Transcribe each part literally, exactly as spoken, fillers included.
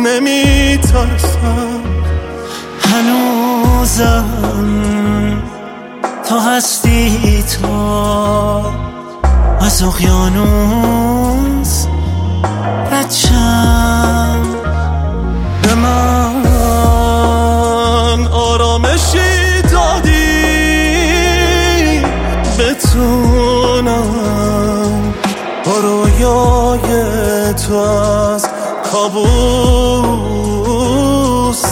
نمی ترسم. هنوزم تا هستی تو از اقیانوس ردشم. به من آرامشی دادی بتونم با رویای تو از کابوس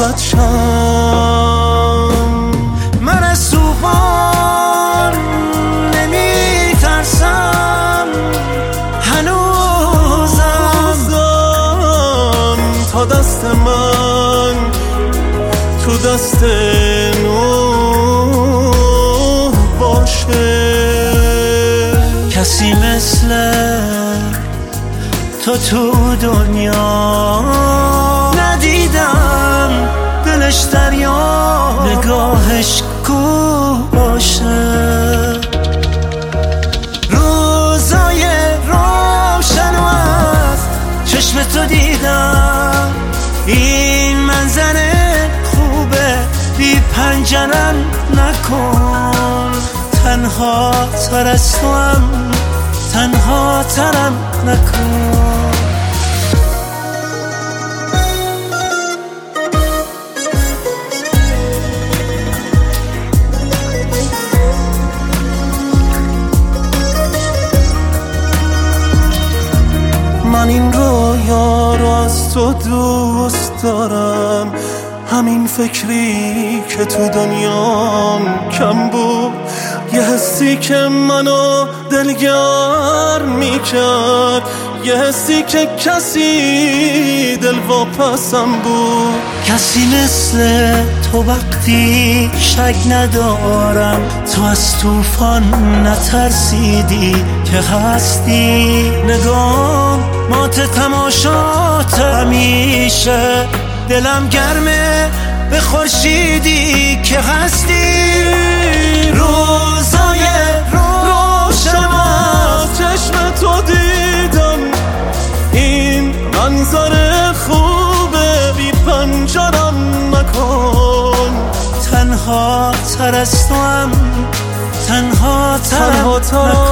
ردشم. من از طوفان نمی ترسم. هنوزم تا دست من تو دست نوح باشه. کسی مثل تو تو دنیا ندیدم، دلش دریا نگاهش کوه باشه. روزای روشن و از چشم تو دیدم، این منظره خوبه بی پنجرم نکن. تنها تر از تو هم تنها ترم نکن. من این رویا رو از تو دوست دارم، همین فکری که تو دنیام کم بود، یه حسی که منو دلگرم میکرد، یه حسی که کسی دل واپسم بود. کسی مثل تو وقتی شک ندارم، تو از طوفان نترسیدی که هستی. نگاه مات تماشات همیشه، دلم گرمه به خورشیدی که هستی. روزای روشن از چشم تو دیدم، این منظر خوبه بی پنجرم نکن. تنها تر از تو هم تنها ترم نکن.